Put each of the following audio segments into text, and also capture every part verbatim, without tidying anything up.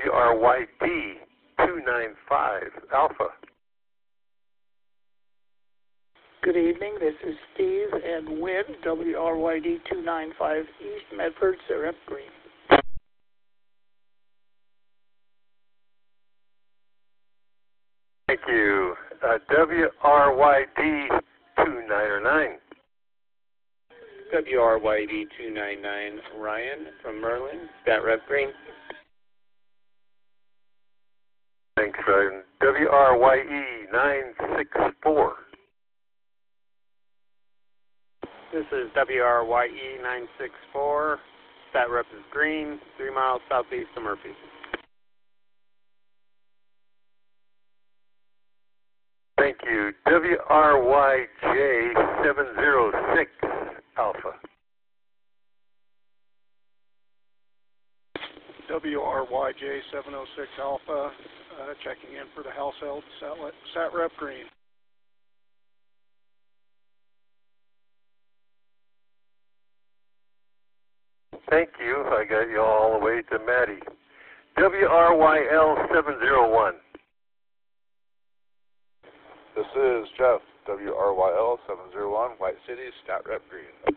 W R Y D two nine five Alpha. Good evening, this is Steve and Wynn, W R Y D two nine five East Medford, Syrup Green. Thank you. Uh, W R Y D two nine nine. W R Y D two nine nine, Ryan from Merlin, Stat Rep Green. Thanks, Ryan. W R Y E nine six four. This is W R Y E nine six four, Stat Rep is Green, three miles southeast of Murphy. Thank you. W R Y J seven zero six Alpha. W R Y J seven oh six Alpha, uh, checking in for the house held, sat, sat Rep Green. Thank you. I got you all the way to Maddie. W R Y L seven zero one. This is Jeff, W R Y L seven zero one, White City, Stat Rep Green.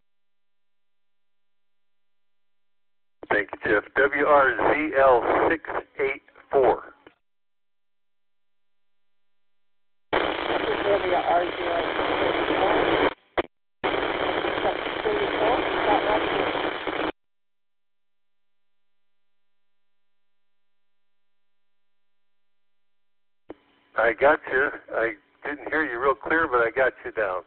Thank you, Jeff. W R Z L six eight four. W R Z L I got you. I didn't hear you real clear, but I got you down.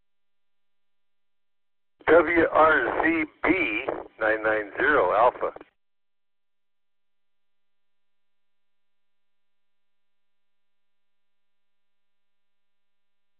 W R Z B nine nine zero Alpha.